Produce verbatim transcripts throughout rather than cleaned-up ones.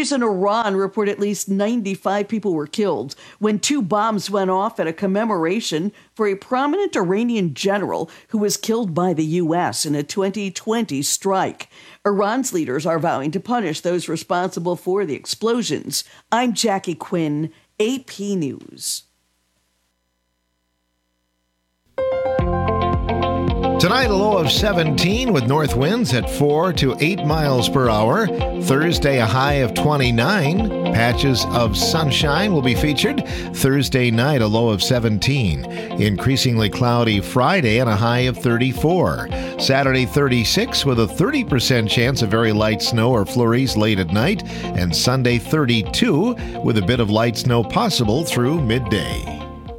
Authorities in Iran report at least ninety-five people were killed when two bombs went off at a commemoration for a prominent Iranian general who was killed by the U S in a twenty twenty strike. Iran's leaders are vowing to punish those responsible for the explosions. I'm Jackie Quinn, A P News. Tonight, a low of seventeen with north winds at four to eight miles per hour. Thursday, a high of twenty-nine. Patches of sunshine will be featured. Thursday night, a low of seventeen. Increasingly cloudy Friday and a high of thirty-four. Saturday, thirty-six with a thirty percent chance of very light snow or flurries late at night. And Sunday, thirty-two with a bit of light snow possible through midday.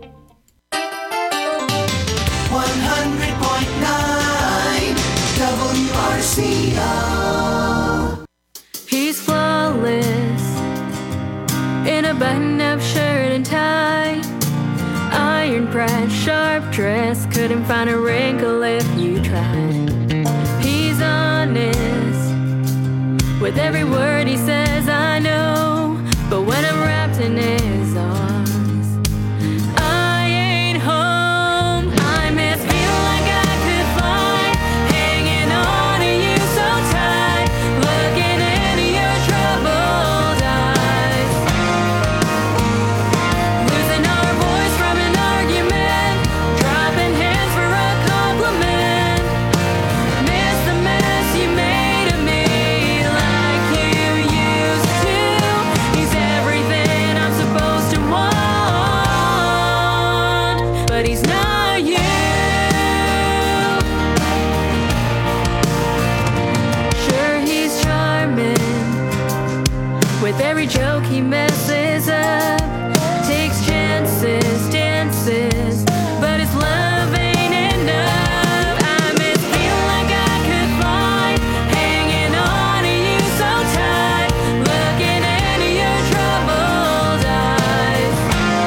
He's flawless in a button-up shirt and tie, iron press, sharp dress, couldn't find a wrinkle if you tried. He's honest with every word he says, I know, but when I'm wrapped in his arms, I ain't home. I miss feel like I could fly, hanging on to you so tight, looking into your troubled eyes, losing our voice from an argument, dropping hands for a compliment, miss the mess you made of me like you used to. He's everything I'm supposed to want, but he's not you. Sure, he's charming with every joke he messes up, takes chances, dances, but his love ain't enough. I miss feel like I could fly, hanging on to you so tight, looking into your troubled eyes,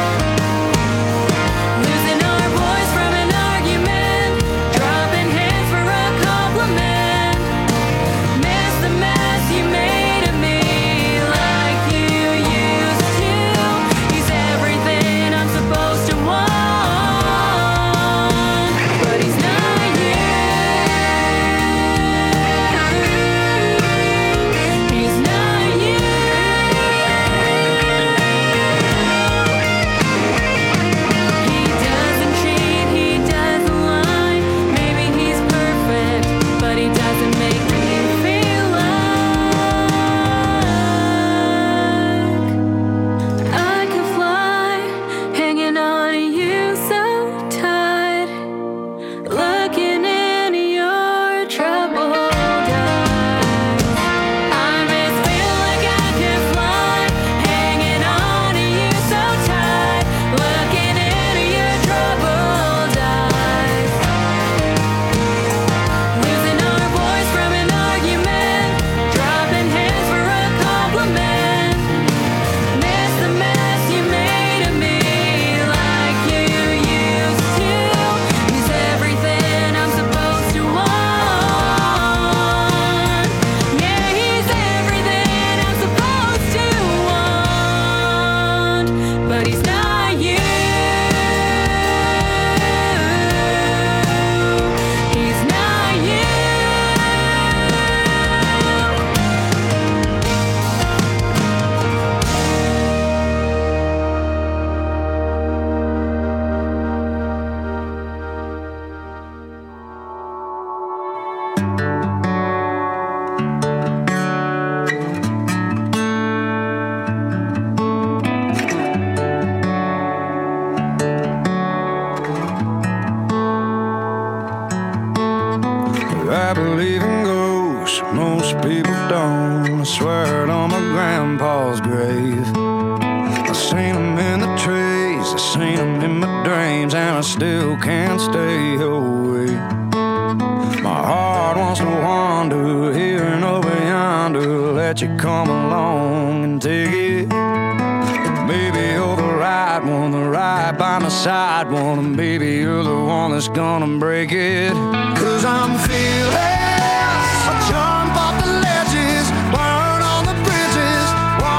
losing our voice from an argument, dropping hands for a compliment, miss the mess you made of me like you used to. He's everything I'm supposed to want, but he's not you. He's not you. He doesn't cheat, he doesn't lie. Maybe he's perfect, but he doesn't make me feel like I could fly, hanging on to you so tight, looking into your troubled eyes. I miss feel like I could fly, hanging on to you so tight, looking into your troubled eyes, losing our voice from an argument, dropping hands for a compliment, miss the mess you made of me like you used to. He's everything I'm supposed to want. Yeah, he's everything I'm supposed to want, but he's not you. He's not you. I believe in ghosts, most people don't. I swear it on my grandpa's grave. I seen them in the trees, I seen them in my dreams, and I still can't stay away. My heart wants to wander here and over yonder, let you come along and take it. Maybe you're the right one, the right by my side one, and maybe you're the one that's gonna break it. Cause I'm feeling, I jump off the ledges, burn on the bridges,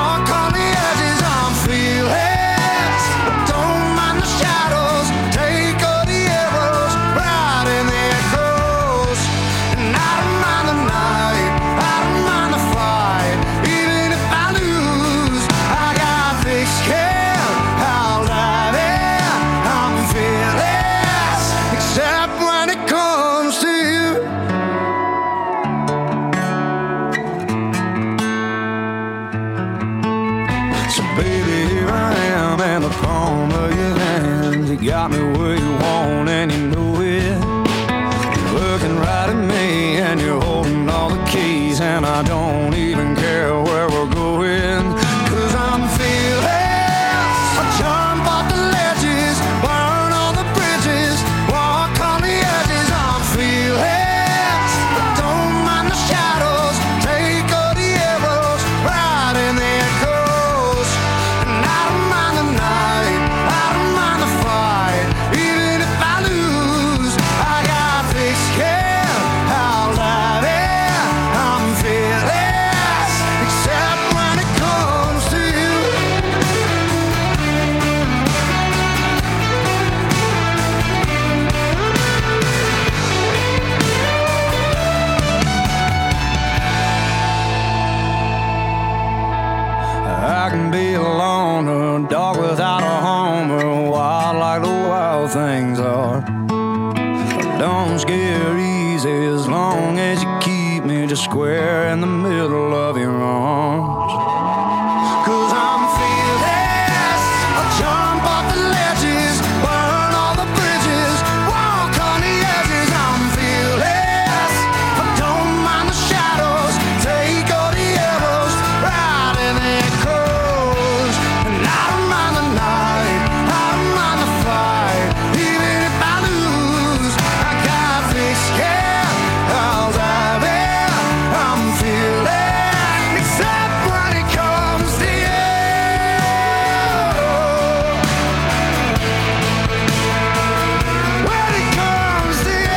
the palm of your hand. You got me where you want and you know it. You're looking right at me and you're holding all the keys, and I don't even care where we're going, 'cause I'm fearless. I jump off the ledges, burn all the bridges, walk on the edges. I'm fearless. I don't mind the shadows, take all the arrows, right in the echoes. And I don't mind the night, I don't mind the fight, even if I lose. I got thick skin, I'll dive in. I'm fearless, except when it comes to you. I can be alone, a dog without a home, or wild like the wild things are. Don't scare easy as long as you keep me just square in the middle of your arms. 'Cause I'm fearless. I jump off the ledges, burn all the bridges, walk on the edges. I'm fearless. I don't mind the shadows, take all the arrows, right in the echoes. And I don't mind the night, I don't mind the fight, even if I lose. I got thick skin, I'll dive in. I'm fearless, except when it comes to you. When it comes to you.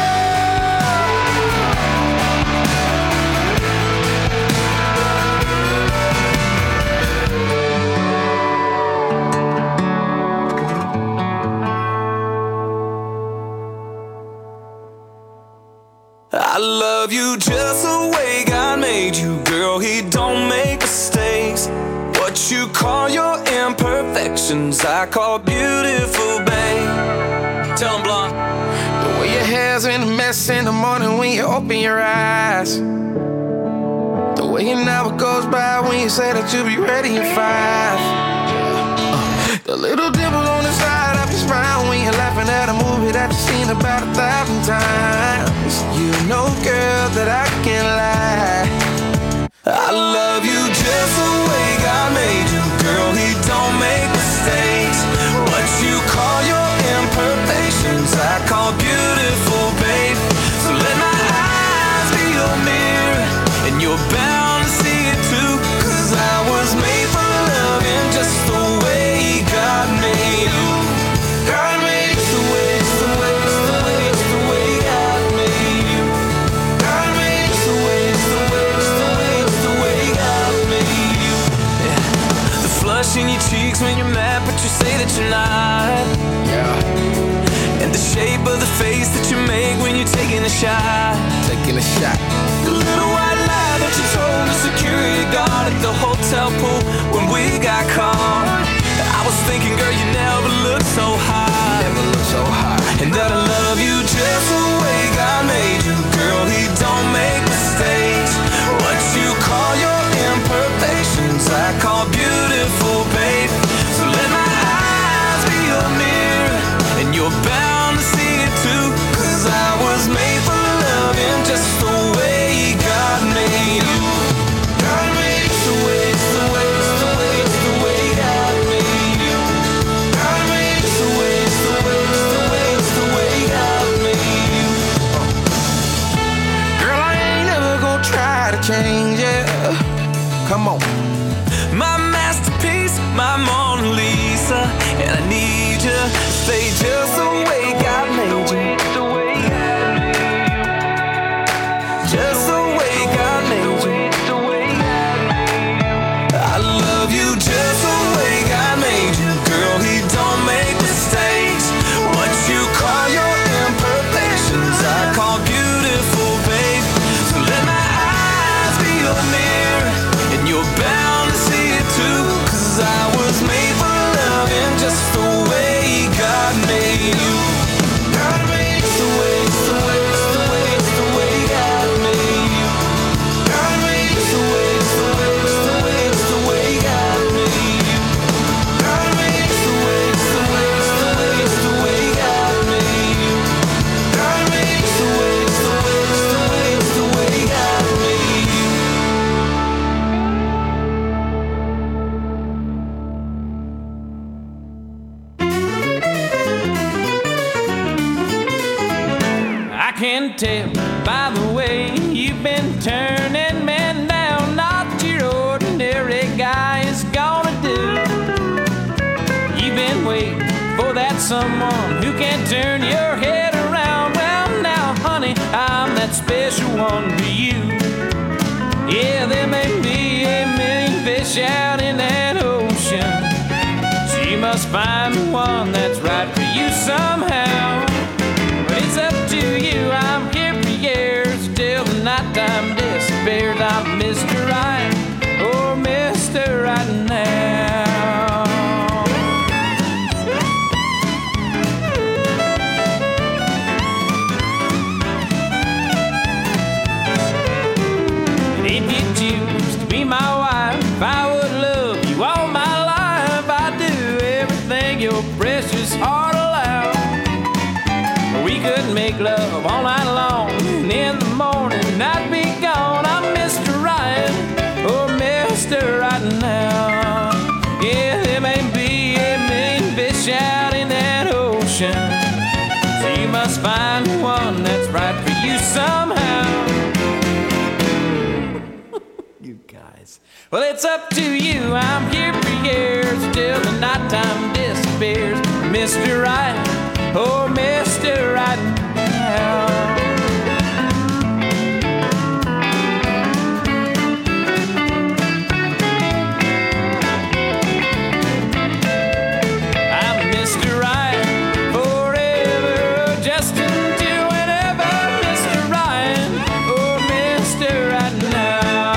I love you just the way God made you, girl. He don't make mistakes. What you call your imperfections, I call beautiful, babe. Tell him, Blonde. The way your hair's in a mess in the morning when you open your eyes. The way an hour goes by when you say that you'll be ready in five. The little dimple on the side of your smile when you're laughing at a movie that you've seen about a thousand times. You know, girl, that I can't lie. I love you just the way God made you, girl. He don't make mistakes. What you call your imperfections, I call beautiful, babe. So let my eyes be your mirror, and you're bound to see it too. 'Cause I was made for loving just the way God made you. God made you the way, it's the way, it's the way, it's the way God made you. God made you the way, it's the way, it's the way, it's the way God made you. Yeah. The flush in your cheeks when you're mad, but you say that you're not. Yeah. And the shape of the face that you make when you're taking a shot. Taking a shot. The little white lie that you told the security guard at the hotel pool when we got caught. I was thinking, girl, you never looked so high. Never looked so high. And that I love you just the way God made you, girl. He don't make mistakes. What you call your imperfections, I call beautiful, babe. So let my eyes be your mirror, and you're bound to see it too. 'Cause I was made for loving just the way God made you. God made you the way, it's the way, it's the way, it's the way God made you. God made you the way, it's the way, it's the way, it's the way God made you. Girl, I ain't never gonna try to change it. Come on. My masterpiece, my Mona Lisa, and I need you to stay just the way God made you. Just the way God made you. I love you just the way God made you, girl. He don't make mistakes. What you call your imperfections, I call beautiful, babe. So let my eyes be your mirror, and you're bound to see it too. 'Cause I was made for loving just the way God made you. can tell by the way you've been turning men down. Not your ordinary guy is gonna do. You've been waiting for that someone who can turn your head around. Well, now, honey, I'm that special one to you. Yeah, there may be a million fish out in that ocean. She must find the one that's right for you somehow. But it's up to you, I'm here for years till the nighttime disappears. I'm Mister Right, or Mister Right now. And if you choose to be my wife, I would love you all my life. I'd do everything your precious heart allowed. We could make love all night long, and in the morning I'd be gone. I'm Mister Right, or Mister Right now. Yeah, there may be a million fish out in that ocean, so you must find one that's right for you somehow. You guys. Well, it's up to you, I'm here for years till the nighttime disappears. Mister Right, oh, Mister Right now. I'm Mister Right forever, just until whenever. Mister Right, oh, Mister Right now.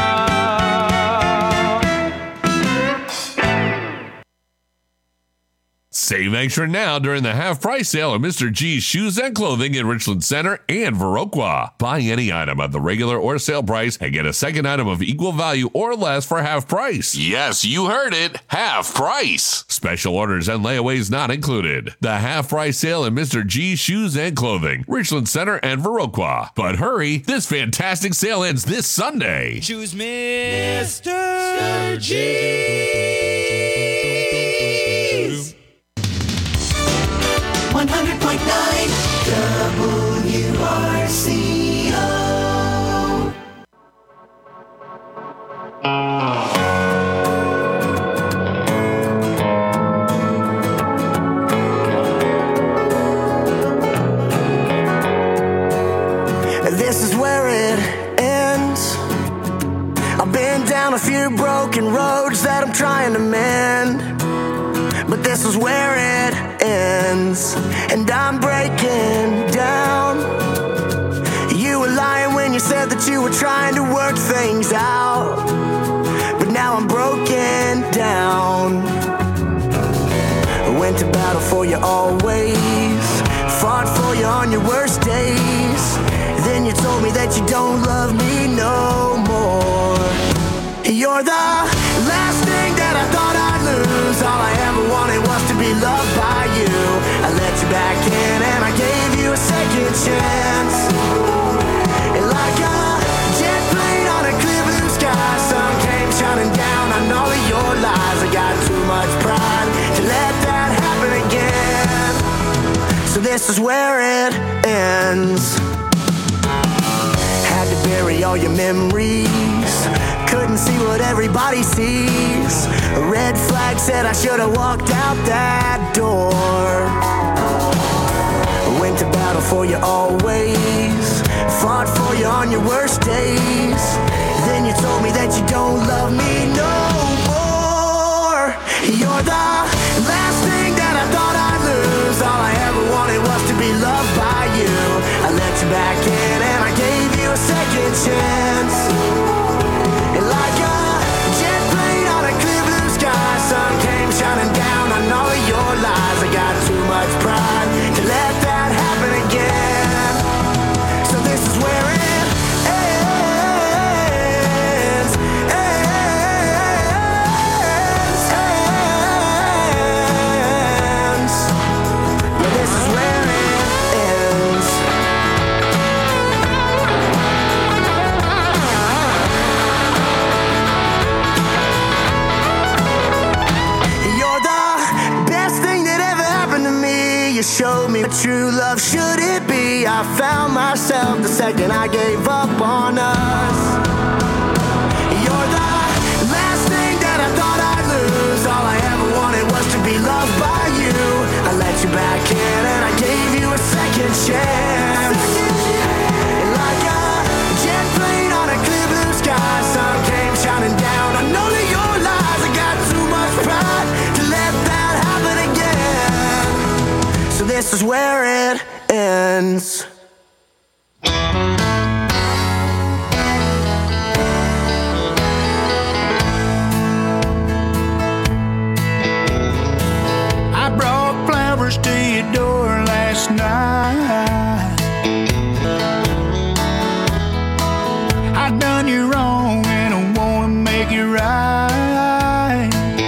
Save extra now during the half-price sale of Mister G's Shoes and Clothing in Richland Center and Viroqua. Buy any item at the regular or sale price and get a second item of equal value or less for half price. Yes, you heard it. Half price. Special orders and layaways not included. The half-price sale in Mister G's Shoes and Clothing, Richland Center and Viroqua. But hurry, this fantastic sale ends this Sunday. Choose Mister G's. one hundred point nine W R C O. This is where it ends. I've been down a few broken roads that I'm trying to mend, but this is where it ends, and I'm breaking down. You were lying when you said that you were trying to work things out, but now I'm broken down. I went to battle for you always, fought for you on your worst days. Then you told me that you don't love me no more. You're the last thing that I thought I'd lose. All I ever wanted was to be loved by you. I let you back in and I gave you a second chance. And like a jet plane on a clear blue sky, sun came shining down on all of your lies. I got too much pride to let that happen again. So this is where it ends. Had to bury all your memories, couldn't see what everybody sees. A red flag said I should have walked out that door. I went to battle for you always, fought for you on your worst days. Then you told me that you don't love me no more. You're the last thing that I thought I'd lose. All I ever wanted was to be loved by you. I let you back in and I gave you a second chance. And like a jet plane on a clear blue sky, sun came shining down on all of your lies. I got too much pride to let that happen again. So this is where it ends, ends. showed me what true love should it be. I found myself the second I gave up on us. You're the last thing that I thought I'd lose. All I ever wanted was to be loved by you. I let you back in and I gave you a second chance. Like a jet plane on a clear blue sky, sun came shining down. I know that your lies, I got too much pride to let that happen again. So this is where it ends. I brought flowers to your door last night. I done you wrong and I wanna make it right.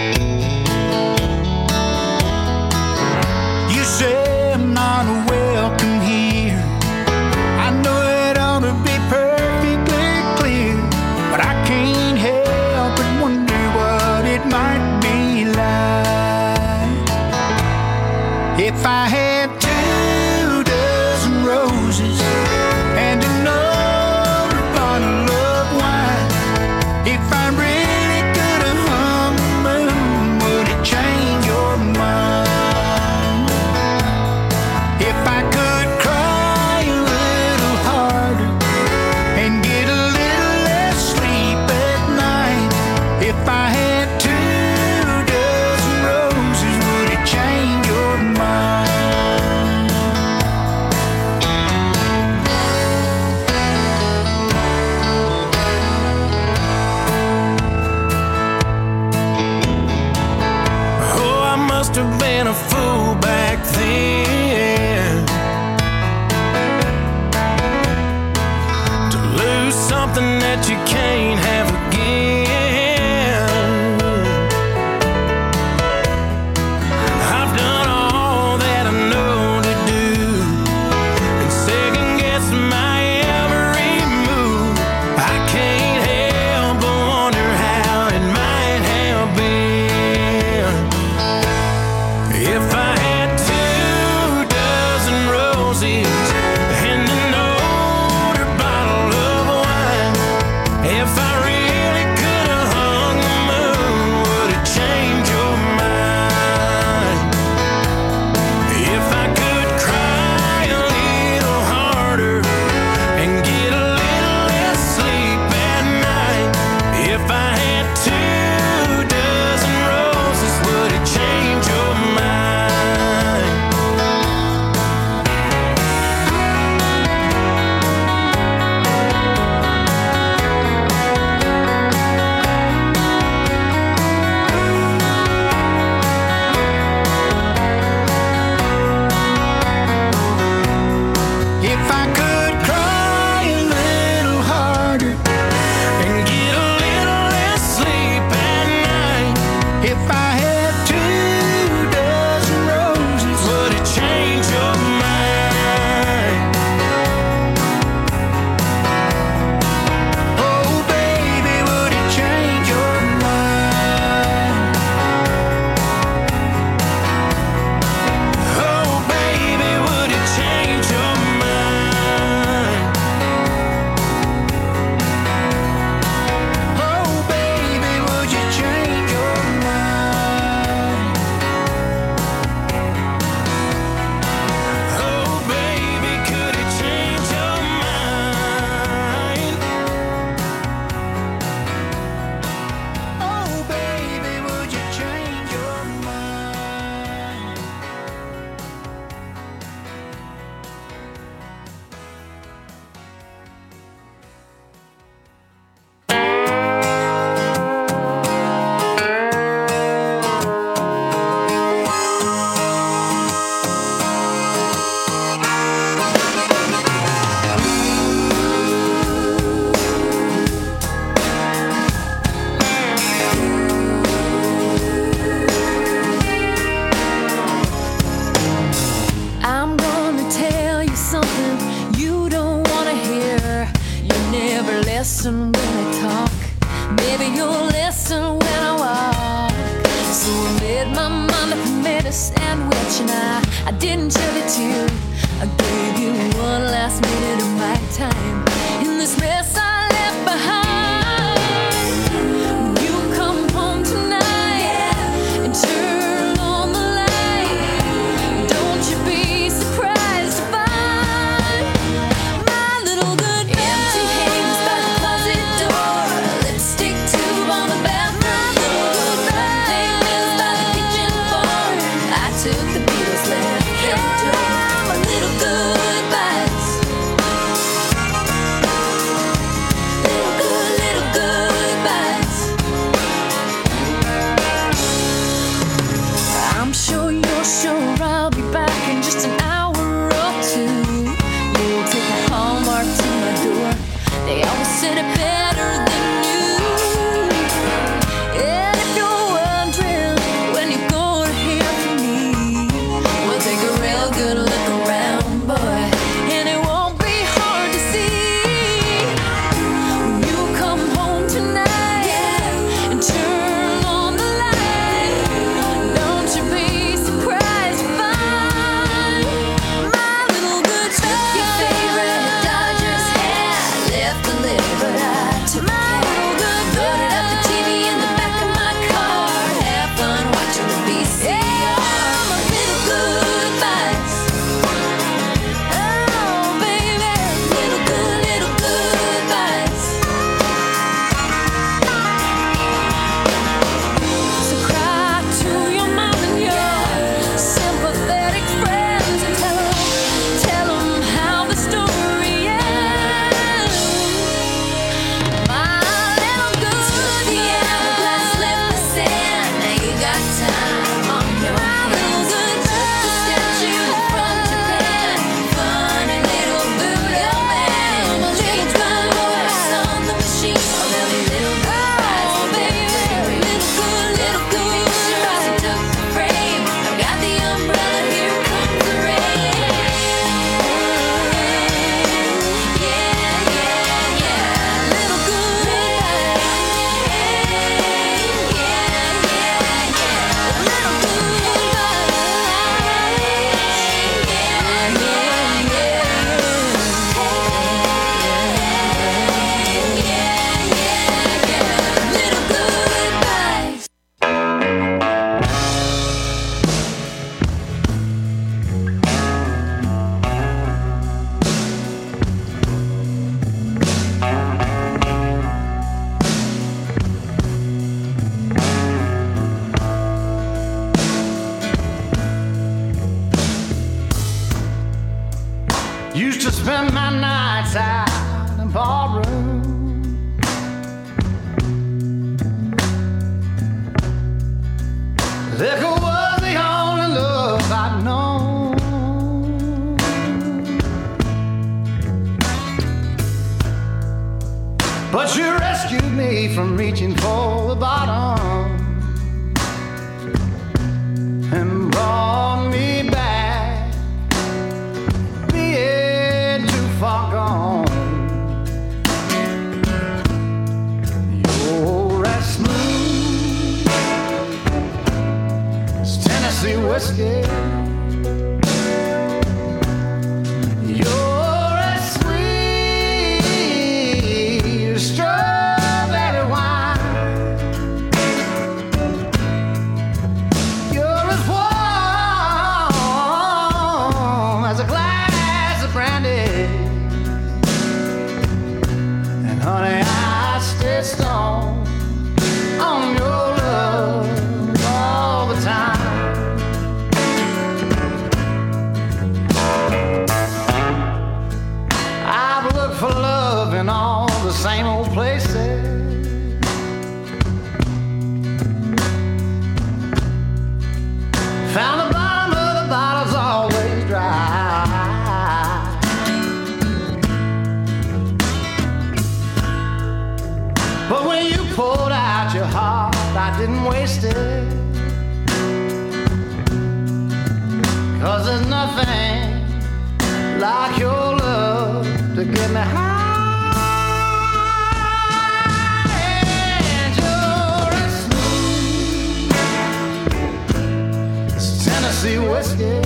You say I'm not welcome here. I know it ought to be perfectly clear, but I can't help but wonder what it might be like if I had two dozen roses and another bottle of wine. If I really could have hung the moon, would it change your mind? If I could cry a little harder and get a little less sleep at night. If I had two dozen roses, would it change your mind? Oh, I must have been a fool back then to lose something that you can't have again. I've done all that I know to do and second guess my every move. I can't help but wonder how it might have been if I had two dozen roses and an older bottle of wine. If I really could have hung the moon, would it change your mind? If I could cry a little harder and get a little less sleep at night. If I had two dozen roses, would it change your mind? If I could cry a little harder and get a little less sleep at night. If I had two dozen roses, Would it change your mind? oh baby, would it change your mind? Oh, baby, would it change your mind? Oh baby, would you change your mind? Oh, baby, could it change your mind? Oh baby, would you change your mind? I'm gonna tell you something you don't wanna hear. You never listen when I talk. Maybe you'll listen when I walk. So I made but my mother made a sandwich and I, I didn't tell it to you. I gave you one last minute of my time in this mess I left behind. You come home tonight and turn on the light. Don't you be surprised to find my little good bag. Empty hands by the closet door, lipstick tube on the bathroom floor, papers by the kitchen floor. I took the Beatles left and took my little goodbyes. Little good, little goodbyes. I'm sure you're sure I'll be back in just an hour or two. You'll take a Hallmark to my door. They always said it better than you. And if you're wondering when you're gonna hear from me, we'll take a real good look around, boy, and it won't be hard to see. When you come home tonight and turn on the light, don't you be surprised to find my little good bag. Took your favorite Dodgers hat, left the lid, but I took my little good bag. Loaded up the T V in the back of my car, have fun watching the V C R. My little goodbyes. Oh, baby, little good, little goodbyes. So cry to your mom and your sympathetic friends and tell 'em, tell 'em how the story ends. My little good, the hourglass left the sand. Now you got time on your hands. Took the statue from Japan, funny little Buddha man. Changed my voice on the machine. Oh, there'll be little goodbyes, oh, baby, little good, little good. Picture as he took the frame. I've got the umbrella, here comes the rain. Yeah, yeah, yeah, little goodbyes. Yeah, yeah, yeah, little goodbyes. Used to spend my nights out in ballroom. Liquor was the only love I'd known. But you rescued me from reaching for the bottom and brought me back, being too far gone. You're as smooth as Tennessee whiskey. You're as sweet as strawberry wine. You're as warm as a glass of brandy. And honey, I stay strong on your love all the time. I've looked for love in all the same old places. Found the bottom of the bottle's always dry. But when you poured out your heart, I didn't waste it. 'Cause there's nothing like your love to get me high. And you're as smooth whiskey.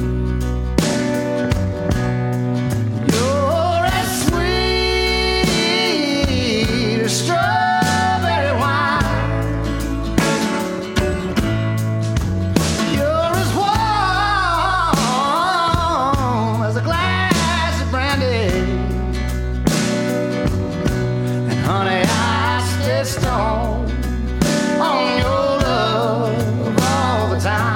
You're as sweet as strawberry wine. You're as warm as a glass of brandy. And honey, I stay stone on your love all the time.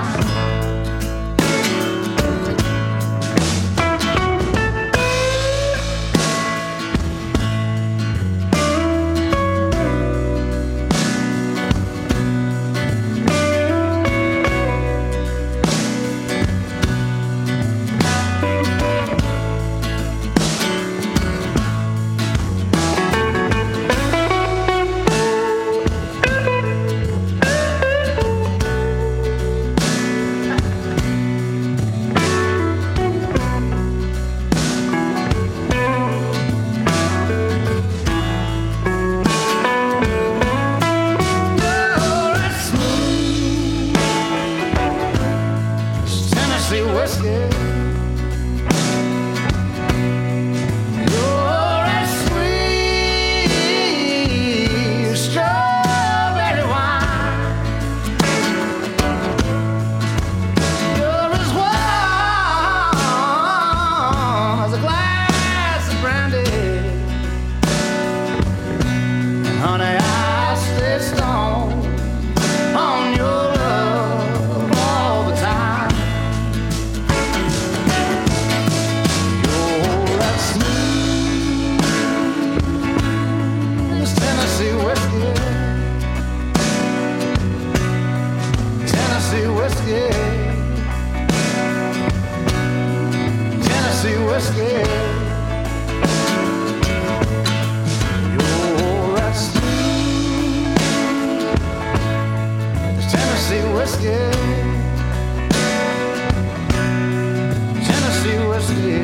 Tennessee whiskey. You're as sweet as strawberry wine. You're as warm as a glass of brandy. And honey, I stay stoned on your love all the time. You're that smooth as Tennessee whiskey. Tennessee whiskey. Tennessee whiskey. You're that smooth as Tennessee whiskey. Tennessee whiskey.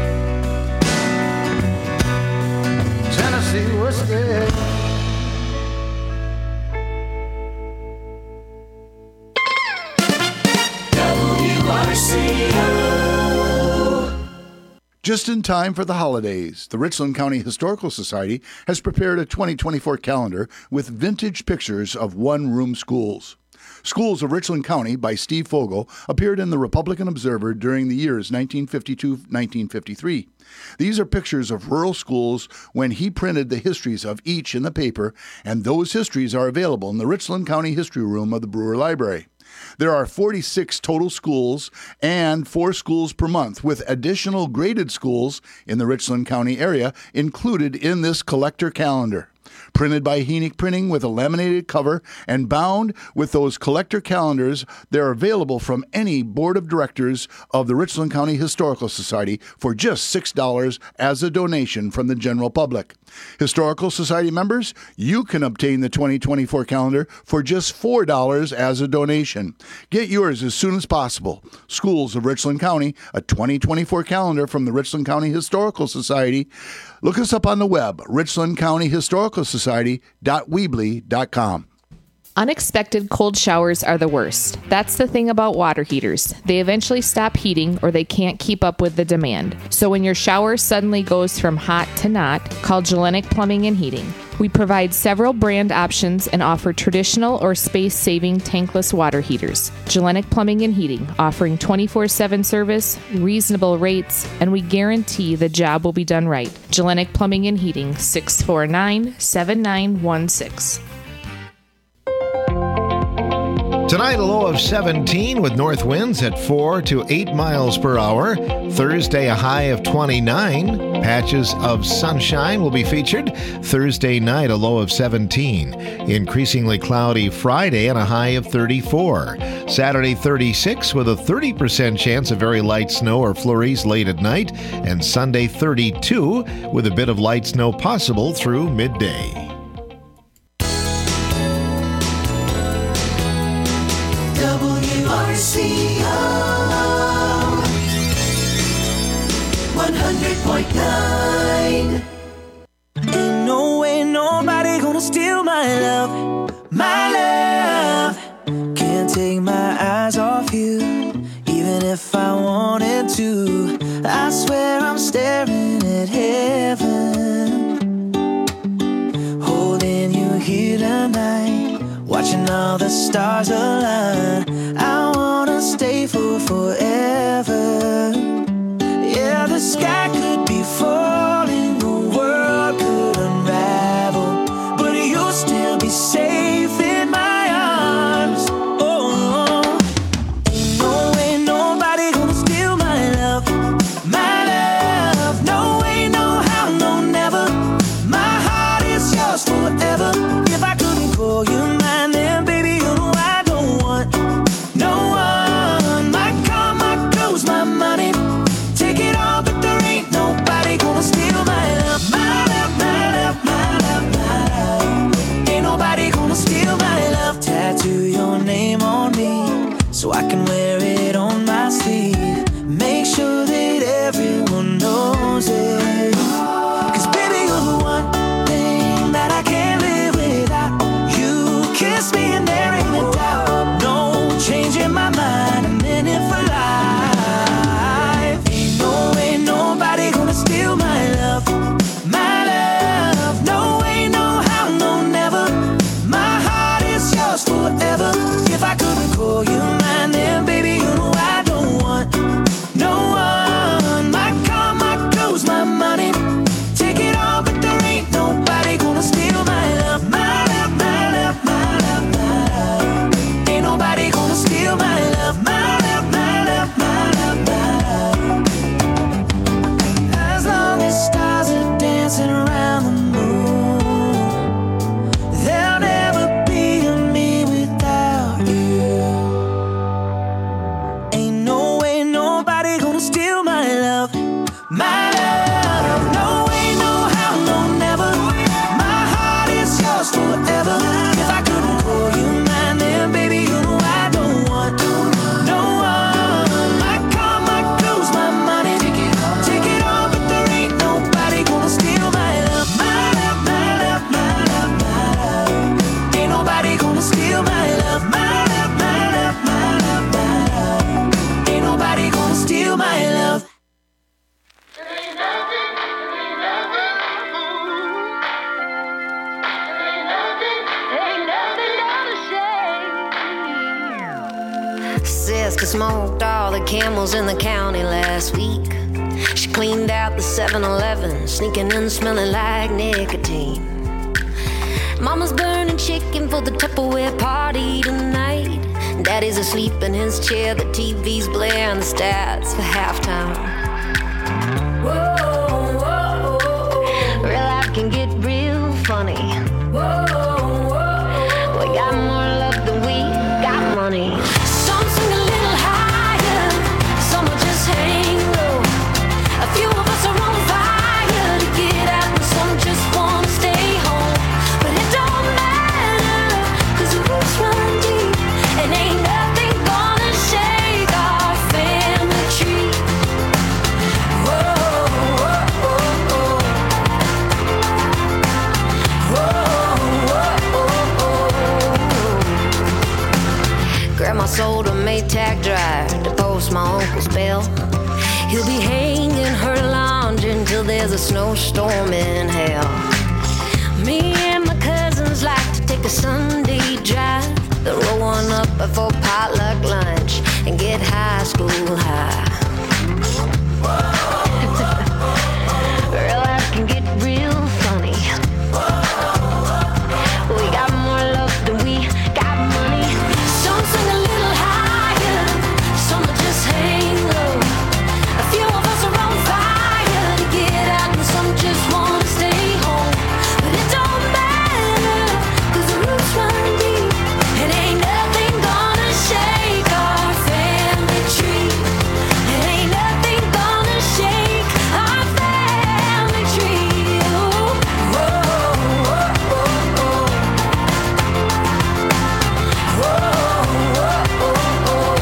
Tennessee whiskey. W R C O. Just in time for the holidays, the Richland County Historical Society has prepared a twenty twenty-four calendar with vintage pictures of one-room schools. Schools of Richland County by Steve Fogel appeared in the Republican Observer during the years nineteen fifty-two to nineteen fifty-three. These are pictures of rural schools when he printed the histories of each in the paper, and those histories are available in the Richland County History Room of the Brewer Library. There are forty-six total schools and four schools per month, with additional graded schools in the Richland County area included in this collector calendar. Printed by Heenick Printing with a laminated cover and bound with those collector calendars, they're available from any board of directors of the Richland County Historical Society for just six dollars as a donation from the general public. Historical Society members, you can obtain the twenty twenty-four calendar for just four dollars as a donation. Get yours as soon as possible. Schools of Richland County, a twenty twenty-four calendar from the Richland County Historical Society. Look us up on the web, richland county historical society dot weebly dot com. Unexpected cold showers are the worst. That's the thing about water heaters. They eventually stop heating or they can't keep up with the demand. So when your shower suddenly goes from hot to not, call Gellenic Plumbing and Heating. We provide several brand options and offer traditional or space-saving tankless water heaters. Gellenic Plumbing and Heating, offering twenty-four seven service, reasonable rates, and we guarantee the job will be done right. Gellenic Plumbing and Heating, six four nine, seven nine one six. Tonight, a low of seventeen with north winds at four to eight miles per hour. Thursday, a high of twenty-nine. Patches of sunshine will be featured. Thursday night, a low of seventeen. Increasingly cloudy Friday and a high of thirty-four. Saturday, thirty-six with a thirty percent chance of very light snow or flurries late at night. And Sunday, thirty-two with a bit of light snow possible through midday. W R C O one hundred point nine. Ain't no way nobody gonna steal my love, my love. Can't take my eyes off you, even too. I swear I'm staring at heaven, holding you here tonight, watching all the stars align. I wanna stay for forever. Yeah, the sky could be falling, the world could unravel, but you'll still be safe in my arms. Oh, ain't no way nobody gonna steal my love, my love. No way, no how, no never. My heart is yours forever. If I couldn't call you mine, then baby, you know I don't want no one. My car, my clothes, my money, take it all, but there ain't nobody gonna steal my love, my love, my love, my love, my love. Ain't nobody gonna steal my love. Tattoo your name on me so I can wear it on my sleeve. Make sure that everyone knows it. 'Cause baby, you're the one thing that I can't live without. You kiss me and there ain't a doubt. No changing my mind, I'm in it for life. Ain't no way nobody gonna steal my love, my love. No way, no how, no never. My heart is yours forever. If I couldn't call you mine, then baby, you know I don't want no one. My car, my clothes, my money, take it all, but there ain't nobody gonna steal my love, my love, my love, my love, my love. Ain't nobody gonna steal my love, my love, my love, my love, my love. As long as stars are dancing around the moon, there'll never be a me without you. Ain't no way nobody gonna steal my love, my love. No way, no how, no never. My heart is yours forever. If I couldn't call you mine, then baby, you know I don't want no one. My car, my clothes, my money, take it all, but there ain't nobody gonna steal my love, my love, my love, my love, my love. Ain't nobody gonna steal my love, my love, my love, my love, my love. Ain't nobody gonna steal my love. Sister smoked all the camels in the county last week. She cleaned out the seven eleven, sneaking in smelling like nicotine. Mama's burning chicken for the Tupperware party tonight. Daddy's asleep in his chair, the T V's blaring the stats for halftime. Whoa, whoa, whoa. Real life can get real funny. Whoa, whoa. We got more love than we got money. Some sing a little higher, some will just hang low. A few of us are on fire to get out, and some just wanna stay home. But it don't matter, 'cause the roots run deep, and ain't nothing gonna shake our family tree. Whoa, whoa, whoa, whoa. Whoa, whoa, whoa, whoa. Grandma sold a Maytag drive to post my uncle's bill. He'll be hanging her laundry until there's a snowstorm in hell. Me and my cousins like to take a Sunday drive, then roll one up before potluck lunch and get high school high. Real life can get real funny. We got more love than we got money. Some sing a little higher, some will just hang low. A few of us are on fire to get out, and some just wanna stay home. But it don't matter, 'cause the roots run deep, and ain't nothing gonna shake our family tree. It ain't nothing gonna shake our family tree. Whoa, whoa, whoa, whoa. Whoa, whoa, whoa.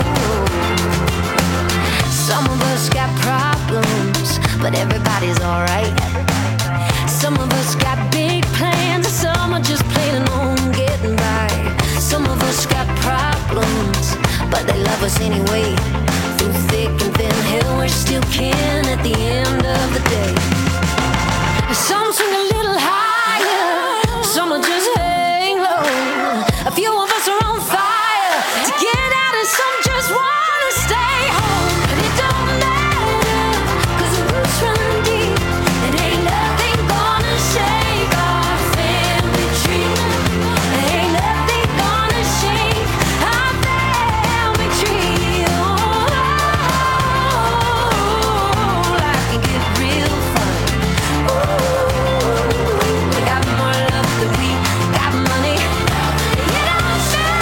Some of us got problems, but everybody's alright. Some of us got big plans, and some are just planning on getting by. Some of us got problems, but they love us anyway. Through thick and thin, Well, we're still kin at the end of the day. Some swing a little higher, some will just hang low. A few of us are on fire to get out, and some just wanna stay home. And it don't matter, 'cause the roots run deep, and ain't nothing gonna shake our family tree. Ain't nothing gonna shake our family tree. Oh, life can get real funny. Ooh, we got more love than we got money. You don't say.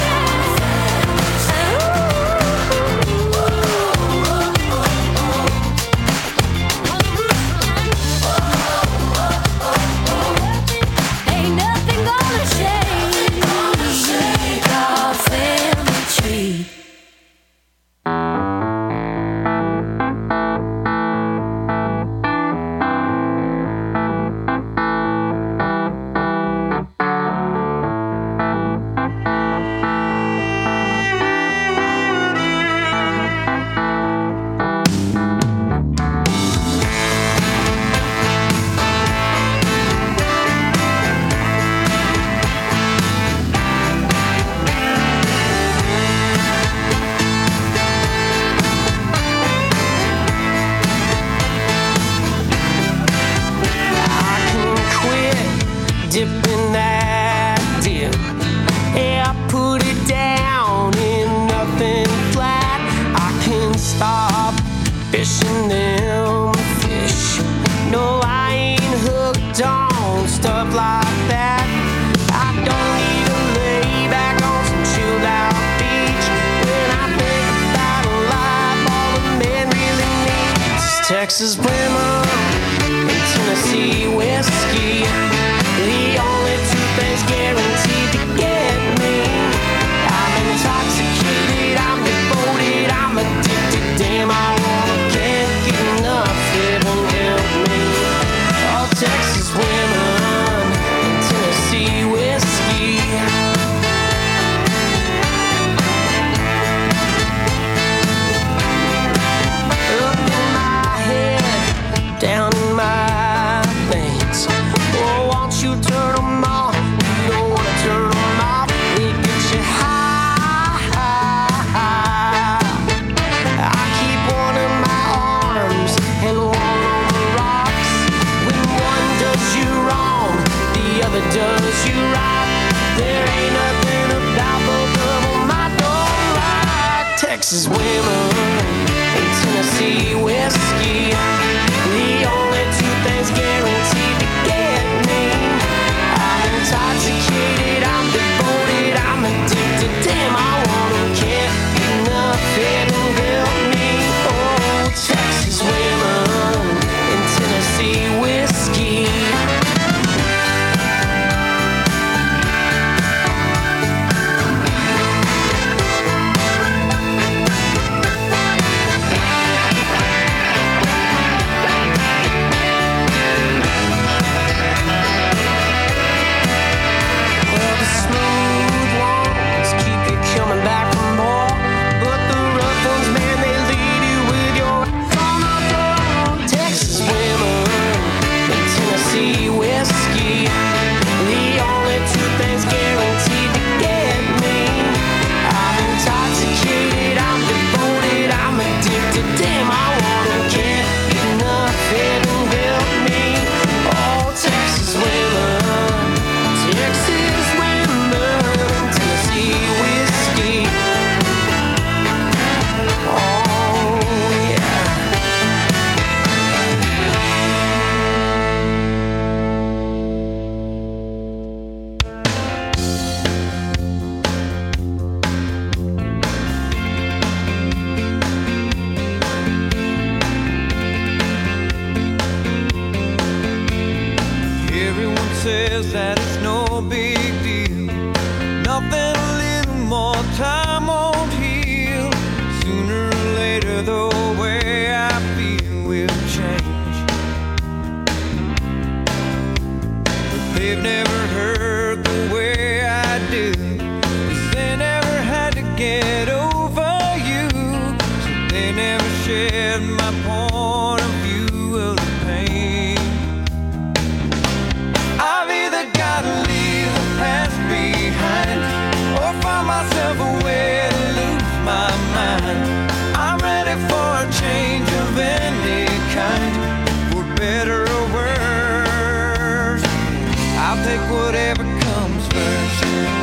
Ain't nothing gonna shake, shake our family tree. Dipping that dip, yeah, I put it down in nothing flat. I can stop fishing them fish. No, I ain't hooked on stuff like that. I don't need to lay back on some chilled out beach. When I think about a life, all a man really needs is Texas women and Tennessee whiskey. The only two things guaranteed to get me. I'm intoxicated, I'm devoted, I'm addicted. Damn, I wanna, can't get enough. Heaven help me. All Texas women and Tennessee whiskey. Up in my head, down in my veins. Oh, won't you turn them off? You don't wanna turn them off. It gets you high. I keep one in my arms and one on the rocks. When one does you wrong, the other does you right. There ain't nothing about both of them I don't like. Texas women and Tennessee whiskey. The only two things guaranteed to get me. I'm intoxicated, I'm devoted, I'm addicted. Damn, I wanna, can't get enough. Heaven help me. Oh, Texas women and Tennessee whiskey. Well, the smooth ones keep you coming back for more, but the rough ones, man, they leave you with your on the floor. Texas women and Tennessee whiskey. The only two things guaranteed to get me. I'm intoxicated, I'm devoted, I'm addicted. Damn, I wanna, can't get enough. Heaven help me. Oh, Texas women, Texas women, Tennessee whiskey. Oh, yeah. Everyone says that it's no big deal. Nothing a little more time won't heal. Sooner or later, the way I feel will change. But they've never heard the way I do. 'Cause they never had to get over you. So they never shared get my point of view of the pain. I've either gotta leave the past behind or find myself a way to lose my mind. I'm ready for a change of any kind, for better or worse. I'll take whatever comes first.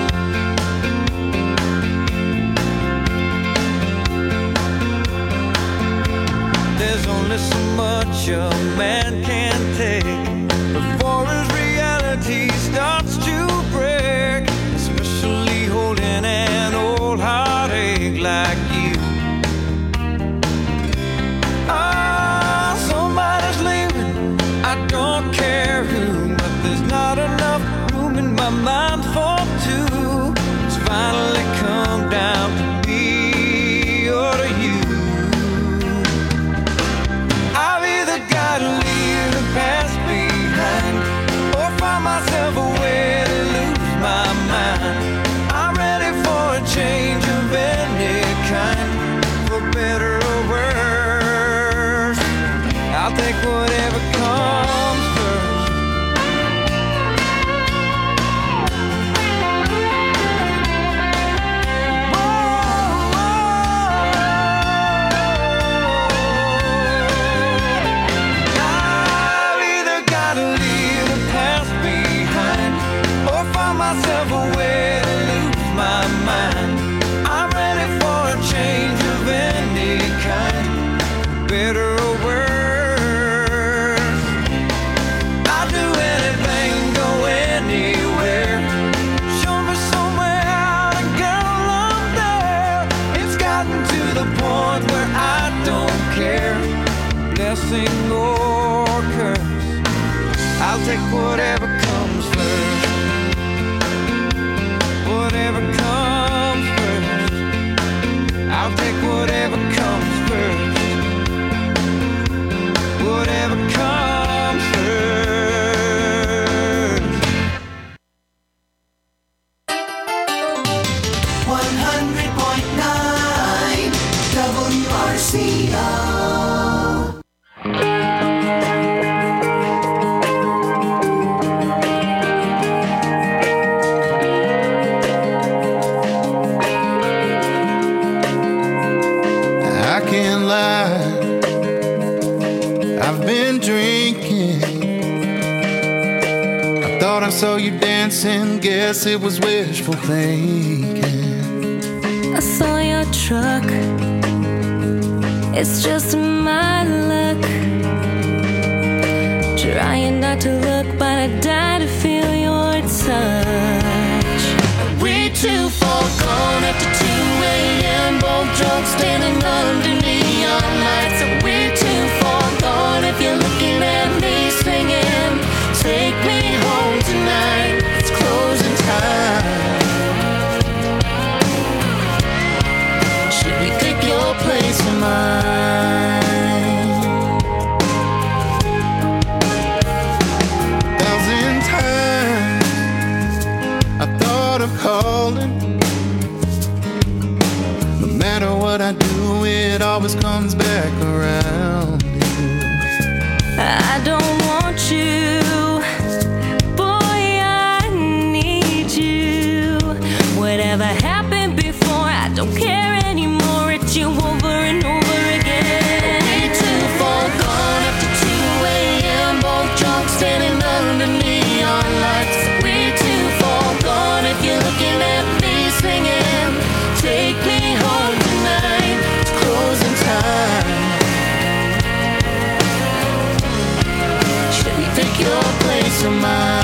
There's only so much a man can take before his reality starts to break, especially holding an old heartache like you. Ah, somebody's leaving, I don't care who, but there's not enough room in my mind for two. It's finally come down to me or to you. I've either gotta leave the past behind or find myself a way to lose my mind. I'm ready for a change of any kind, for better or worse. I'll take whatever comes first. I've either gotta leave the past behind or find myself a way to lose my mind. I'm ready for a change of any kind, better or worse. I'll do anything, go anywhere. Show me somewhere how to get along there. It's gotten to the point where I don't care, blessing or curse. I'll take whatever comes first. Whatever comes first. I'll take whatever comes first. Whatever comes first. one hundred point nine W R C O. I can't lie, I've been drinking. I thought I saw you dancing, guess it was wishful thinking. I saw your truck, it's just my luck. Trying not to look, but I die to feel your touch. Way too far gone after two a.m. Both drunk, standing under neon lights. Way too far gone if you're looking at me singing, take me home tonight, it's closing time. Should we pick your place or mine? Thousand times I thought of calling. No matter what I do, it always comes back around. I don't want you, boy, I need you. Whatever happened before, I don't care anymore. It's you over and over again. Way too far gone after two a.m. Both drunk, standing under neon lights. Way too far gone if you're looking at me singing, take me home tonight, it's closing time. Should we pick your place or mine?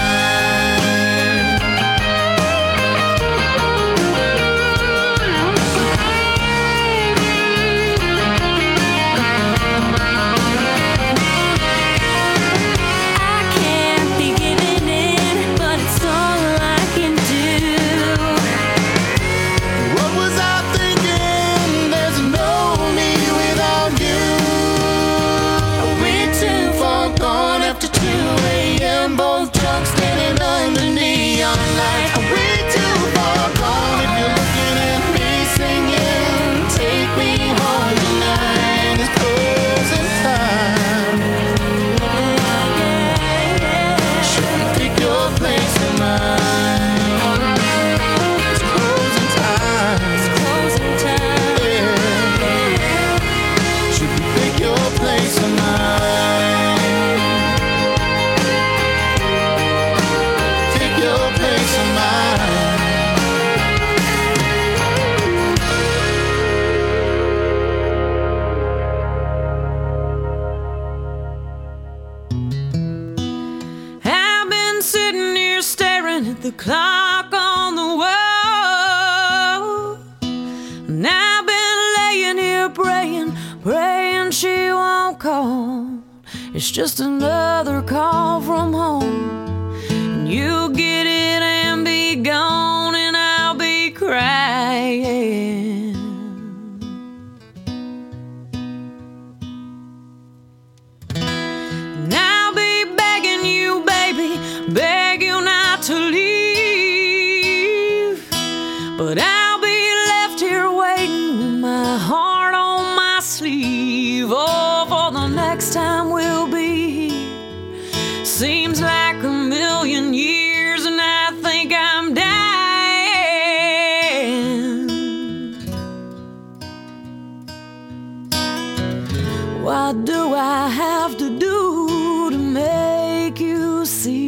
And I've been laying here praying, praying she won't call. It's just another call from home. And you get it and be gone, and I'll be crying. And I'll be begging you, baby, beg you not to leave. But I'll be left here waiting with my heart on my sleeve. Oh, for the next time we'll be here. Seems like a million years, and I think I'm dying. What do I have to do to make you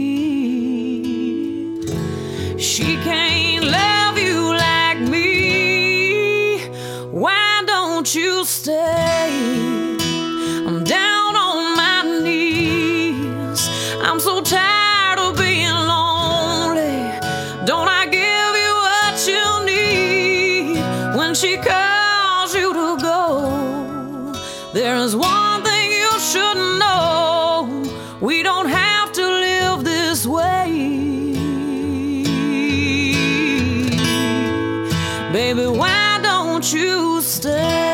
see? She can't love you like me. Why don't you stay? I'm down on my knees. I'm so tired of being lonely. Don't I give you what you need when she calls you to go? There is one thing you should know. We don't have to live this way. Baby, why don't you stay?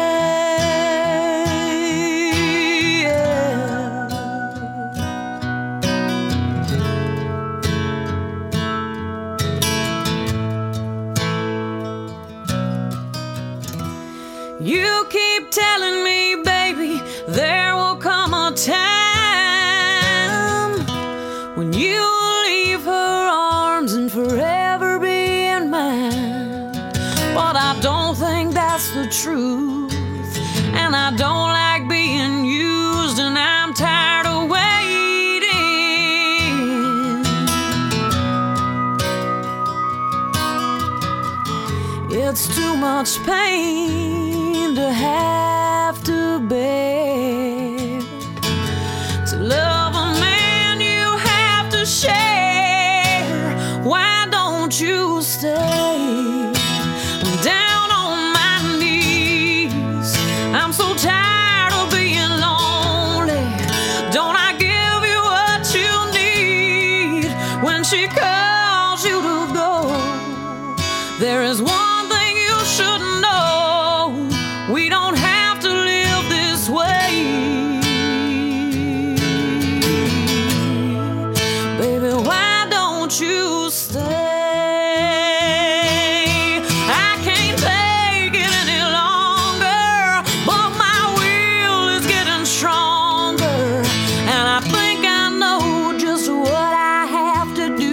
You keep telling me, baby, there will come a time when you'll leave her arms and forever be in mine. But I don't think that's the truth, and I don't like being used, and I'm tired of waiting. It's too much pain to have to bear. To love a man you have to share. Why don't you stay? I'm down on my knees. I'm so tired of being lonely. Don't I give you what you need when she calls you to go? There is one thing you should know. We don't have to live this way. Baby, why don't you stay? I can't take it any longer, but my will is getting stronger, and I think I know just what I have to do.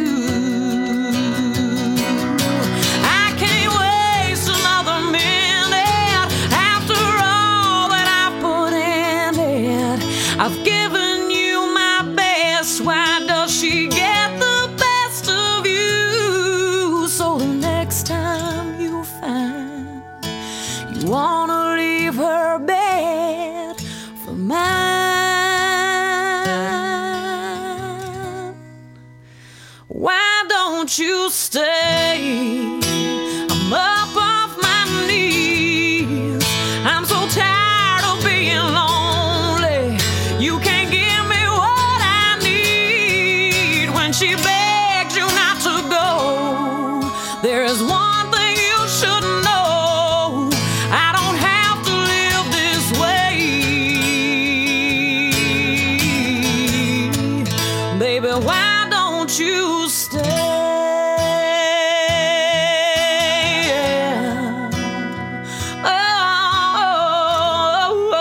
I can't waste another minute after all that I've put in it. I've given you my best. Why does she get the best of you? So the next time you find you wanna leave her bed for mine, why don't you stay? I'm up off my knees. I'm so tired of being lonely. You can't give me what I need when she begs you not to go. There is one thing you should know. I don't have to live this way. Baby, why don't you stay? Oh, oh,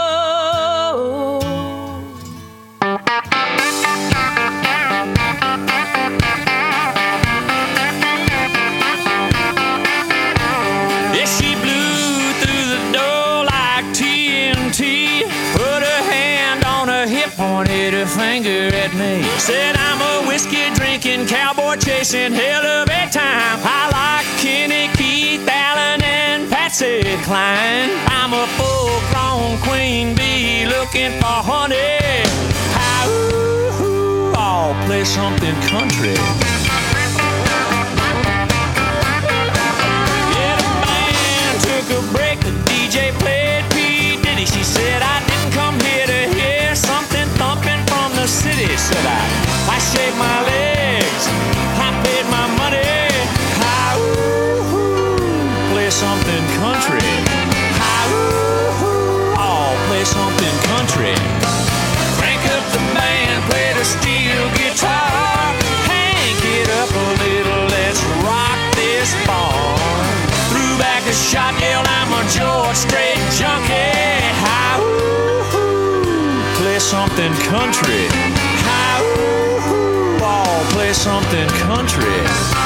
Yeah, she blew through the door like T N T. Put her hand on her hip, pointed her finger at me. Said I'm a whiskey drinking, cowboy chasing hell of a time. I like Kenny, Keith, Allen, and Patsy Cline. I'm a full-grown queen bee looking for honey. Hi, ooh, ooh, I'll play something country. Yeah, the band took a break, the D J played P. Diddy. She said, I didn't come here to hear something thumping from the city. Said I, I shaved my legs, I paid my money. Hi, woo, play something country. Hi, woo, oh, play something country. Crank up the band, play the steel guitar. Hank it up a little, let's rock this bar. Threw back a shot, yelled, I'm a George Strait junkie. Hi, woo, play something country. Hi, woo, oh, play something country.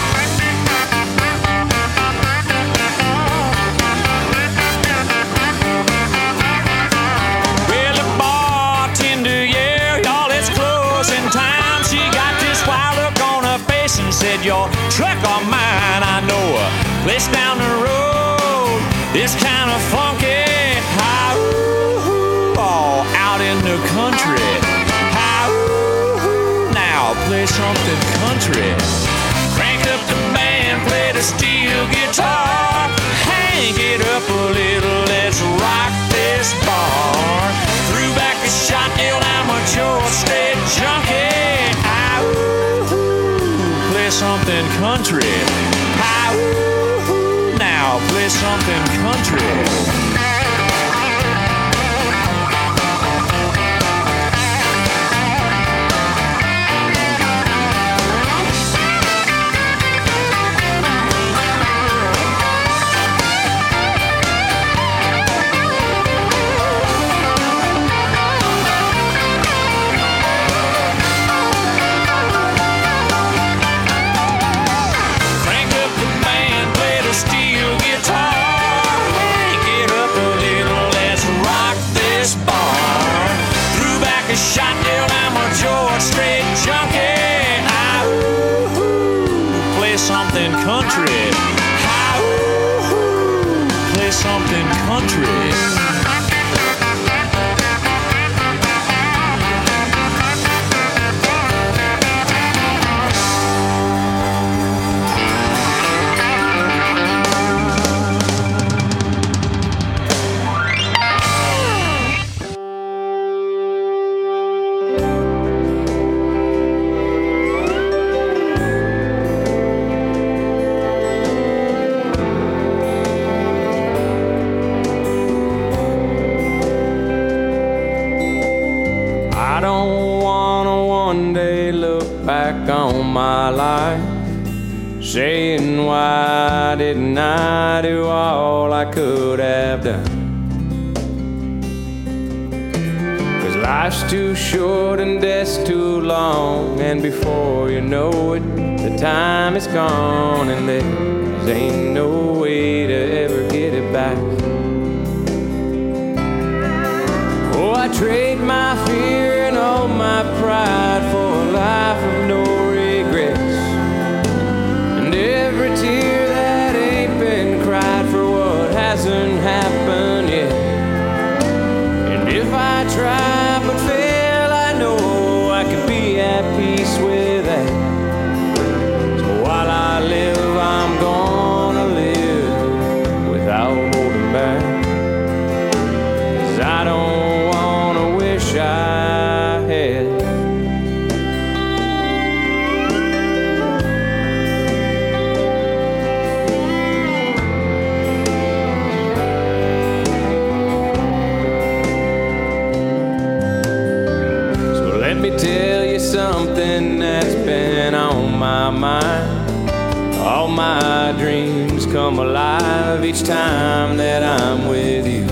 Well, the bartender, yeah, y'all, it's closing time. She got this wild look on her face and said, your truck or mine, I know a place down the road. It's kind of funky. Hi, woo, oh, out in the country. Hi, woo, now play something country. Crank up the band, play the steel guitar. Hang it up a little, let's rock this bar. Threw back a shot, yelled, I'm a George Strait junkie. Hi, woo, play something country. Hi, woo, now play something country. Shot, yelled, I'm a George Strait junkie. Hi, woo, play something country. Hi, woo, play something country. My life, saying why didn't I do all I could have done? 'Cause life's too short and death's too long, and before you know it, the time is gone, and there ain't no way to ever get it back. Oh, I trade my fear and all my pride for a life of no regrets, and every tear that ain't been cried for what hasn't happened yet. And if I try but fail, I know I can be at peace with that. So while I live, I'm gonna live without holding back, 'cause I don't wanna wish I had. Tell you something that's been on my mind. All my dreams come alive each time that I'm with you.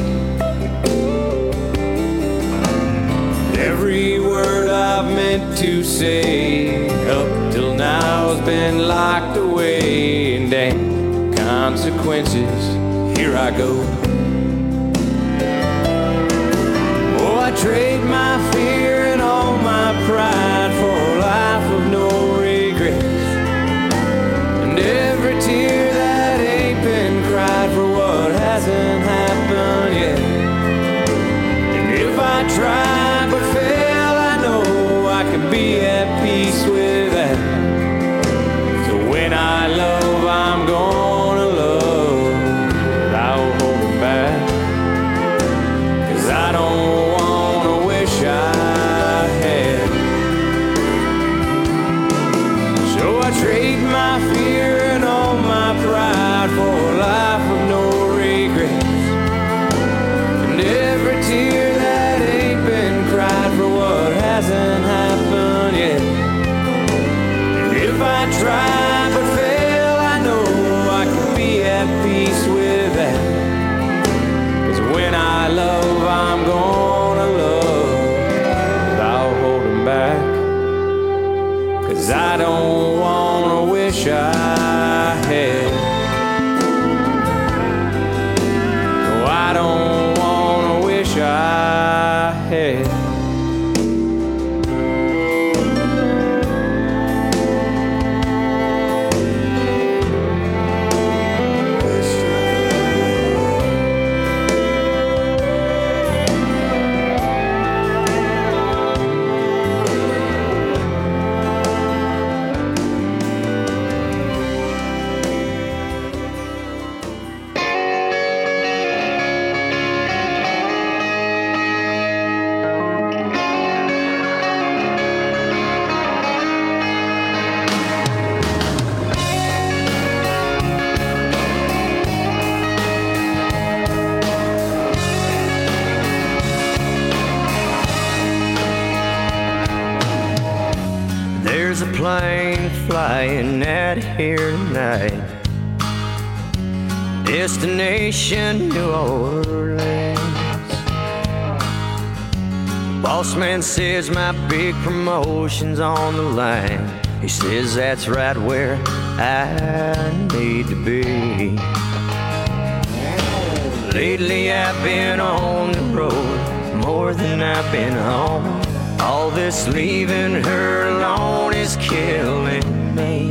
Every word I've meant to say up till now has been locked away, and damn consequences, here I go. Oh, I trade my fear and all my pride for a life of no regrets, and every tear that ain't been cried for what hasn't happened yet. And if I try but fail, I know I can be at peace with that. So when I love, I'm gonna love without holding plane flying out here tonight. Destination New Orleans. Boss man says my big promotion's on the line. He says that's right where I need to be. Lately I've been on the road more than I've been home. All this leaving her alone is killing me.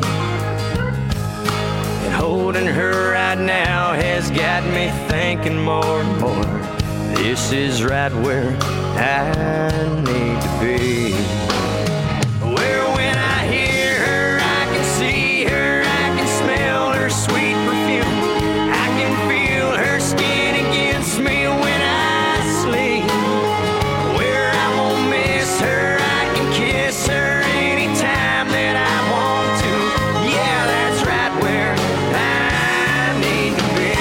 And holding her right now has got me thinking more and more. This is right where I need to be. Where when I hear her, I can see her, I can smell her sweet perfume. I can feel her skin against me when I sleep. Where I won't miss her, I can kiss her anytime that I want to. Yeah, that's right where I need to be.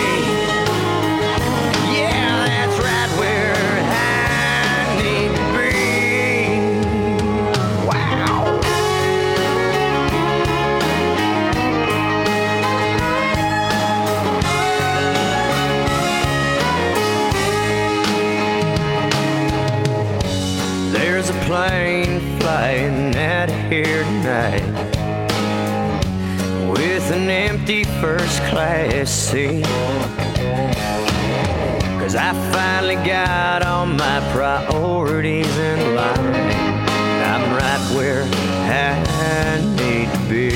Yeah, that's right where I need to be. Wow. There's a plane flying out here tonight with an empty first class seat. Cause I finally got all my priorities in line. I'm right where I need to be.